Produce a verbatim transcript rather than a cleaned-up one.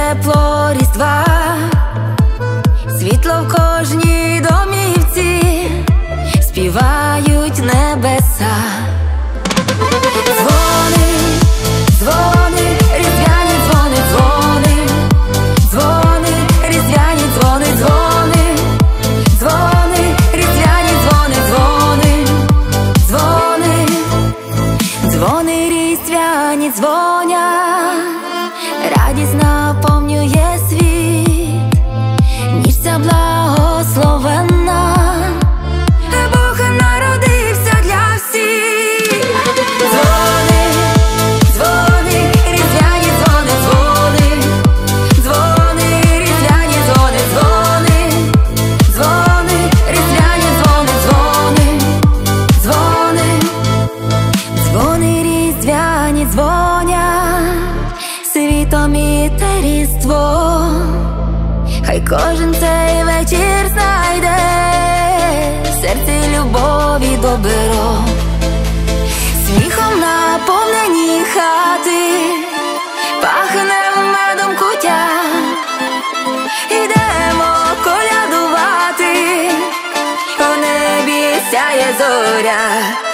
тепло Різдва, світло в кожній домівці, співають небеса. Дзвони, дзвони, різдвяні дзвони, дзвони, дзвони, різдвяні дзвони, дзвони, дзвони, різдвяні дзвони, дзвони, дзвони, дзвони різдвяні дзвонять, радість наповнює світ, ніч ця благословенна, Бог народився для всіх. Дзвони, дзвони, різдвяні дзвони, дзвони, дзвони, різдвяні дзвони, дзвони, дзвони, різдвяні дзвони, дзвони, дзвони, дзвони різдвяні дзвонять, світом і те Різдво. Хай кожен цей вечір знайде в серці любові добро, сміхом наповнені хати, пахне медом куття. Ідемо колядувати, у небі сяє зоря.